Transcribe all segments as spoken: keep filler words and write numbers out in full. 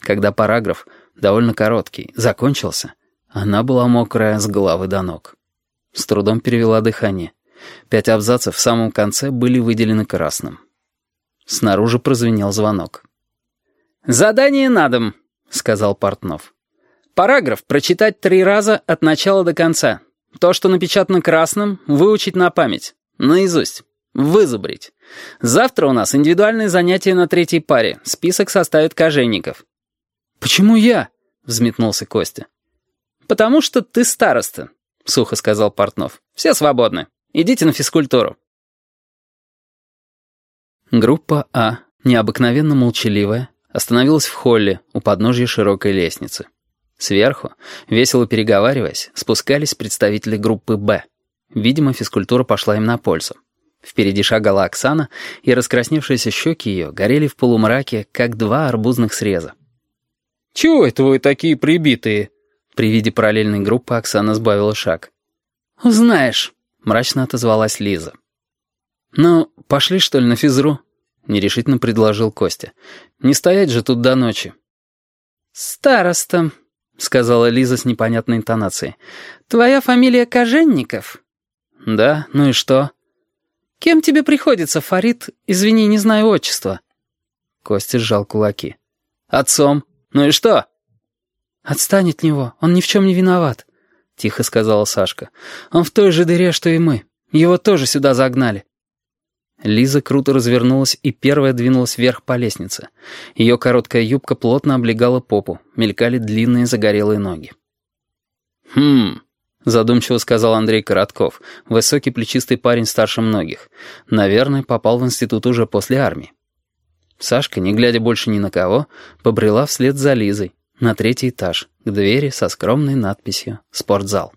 Когда параграф, довольно короткий, закончился, она была мокрая с головы до ног. С трудом перевела дыхание. Пять абзацев в самом конце были выделены красным. Снаружи прозвенел звонок. «Задание на дом», — сказал Портнов. «Параграф прочитать три раза от начала до конца. То, что напечатано красным, выучить на память. Наизусть. Вызубрить. Завтра у нас индивидуальные занятия на третьей паре. Список составит Кожевников». «Почему я?» — взметнулся Костя. «Потому что ты староста», — сухо сказал Портнов. «Все свободны. Идите на физкультуру». Группа А, необыкновенно молчаливая, остановилась в холле у подножья широкой лестницы. Сверху, весело переговариваясь, спускались представители группы Б. Видимо, физкультура пошла им на пользу. Впереди шагала Оксана, и раскрасневшиеся щеки ее горели в полумраке, как два арбузных среза. «Чего это вы такие прибитые?» При виде параллельной группы Оксана сбавила шаг. «Узнаешь», — мрачно отозвалась Лиза. «Ну, пошли, что ли, на физру?» — нерешительно предложил Костя. «Не стоять же тут до ночи». «Староста», — сказала Лиза с непонятной интонацией. «Твоя фамилия Кожевников?» «Да, ну и что?» «Кем тебе приходится, Фарид? Извини, не знаю отчества». Костя сжал кулаки. «Отцом. Ну и что?» «Отстань от него, он ни в чем не виноват», — тихо сказала Сашка. «Он в той же дыре, что и мы. Его тоже сюда загнали». Лиза круто развернулась и первая двинулась вверх по лестнице. Ее короткая юбка плотно облегала попу, мелькали длинные загорелые ноги. «Хм», — задумчиво сказал Андрей Коротков, высокий плечистый парень старше многих. Наверное, попал в институт уже после армии. Сашка, не глядя больше ни на кого, побрела вслед за Лизой на третий этаж, к двери со скромной надписью «Спортзал».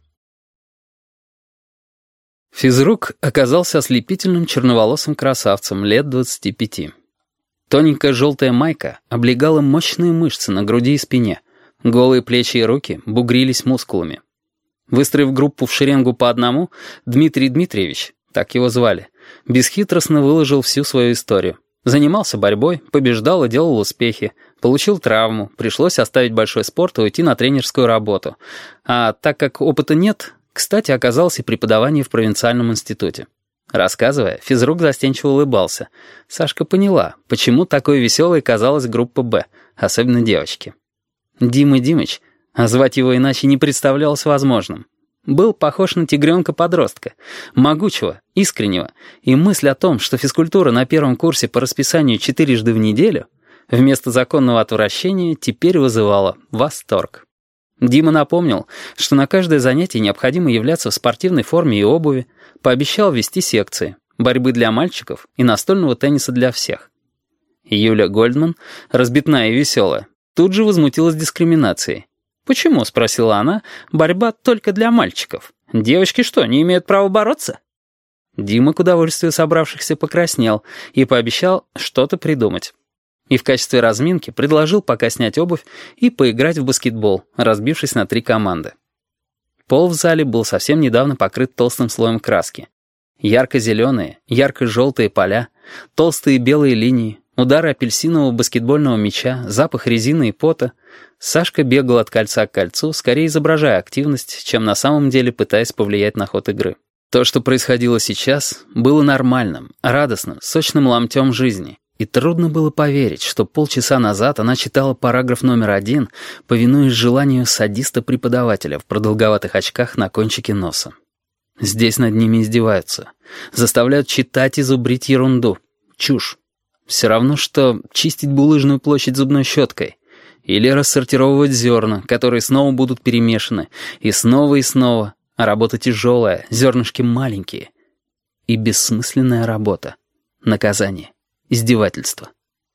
Физрук оказался ослепительным черноволосым красавцем лет двадцати пяти. Тоненькая желтая майка облегала мощные мышцы на груди и спине, голые плечи и руки бугрились мускулами. Выстроив группу в шеренгу по одному, Дмитрий Дмитриевич, так его звали, бесхитростно выложил всю свою историю. Занимался борьбой, побеждал и делал успехи, получил травму, пришлось оставить большой спорт и уйти на тренерскую работу. А так как опыта нет, кстати, оказался и преподавание в провинциальном институте. Рассказывая, физрук застенчиво улыбался. Сашка поняла, почему такой веселой казалась группа «Б», особенно девочки. Дима Димыч, а звать его иначе не представлялось возможным, был похож на тигренка-подростка, могучего, искреннего, и мысль о том, что физкультура на первом курсе по расписанию четырежды в неделю, вместо законного отвращения теперь вызывала восторг. Дима напомнил, что на каждое занятие необходимо являться в спортивной форме и обуви, пообещал вести секции, борьбы для мальчиков и настольного тенниса для всех. Юля Гольдман, разбитная и веселая, тут же возмутилась дискриминацией. «Почему?» — спросила она. «Борьба только для мальчиков. Девочки что, не имеют права бороться?» Дима, к удовольствию собравшихся, покраснел и пообещал что-то придумать. И в качестве разминки предложил пока снять обувь и поиграть в баскетбол, разбившись на три команды. Пол в зале был совсем недавно покрыт толстым слоем краски. Ярко-зеленые, ярко-желтые поля, толстые белые линии, удары апельсинового баскетбольного мяча, запах резины и пота. Сашка бегал от кольца к кольцу, скорее изображая активность, чем на самом деле пытаясь повлиять на ход игры. То, что происходило сейчас, было нормальным, радостным, сочным ломтем жизни. И трудно было поверить, что полчаса назад она читала параграф номер один, повинуясь желанию садиста-преподавателя в продолговатых очках на кончике носа. Здесь над ними издеваются. Заставляют читать и зубрить ерунду. Чушь. Все равно, что чистить булыжную площадь зубной щеткой. Или рассортировывать зерна, которые снова будут перемешаны. И снова и снова. А работа тяжелая, зернышки маленькие. И бессмысленная работа. Наказание. Издевательство.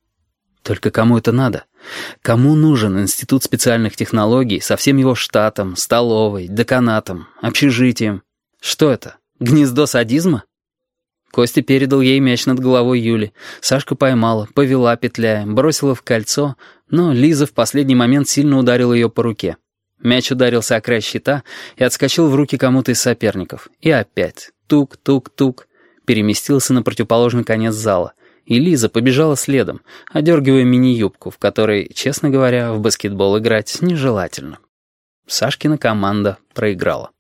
Только кому это надо? Кому нужен Институт специальных технологий со всем его штатом, столовой, деканатом, общежитием? Что это? Гнездо садизма? Костя передал ей мяч над головой Юли. Сашка поймала, повела, петляя, бросила в кольцо, но Лиза в последний момент сильно ударила ее по руке. Мяч ударился о край щита и отскочил в руки кому-то из соперников. И опять тук-тук-тук переместился на противоположный конец зала. и Лиза побежала следом, одергивая мини-юбку, в которой, честно говоря, в баскетбол играть нежелательно. Сашкина команда проиграла.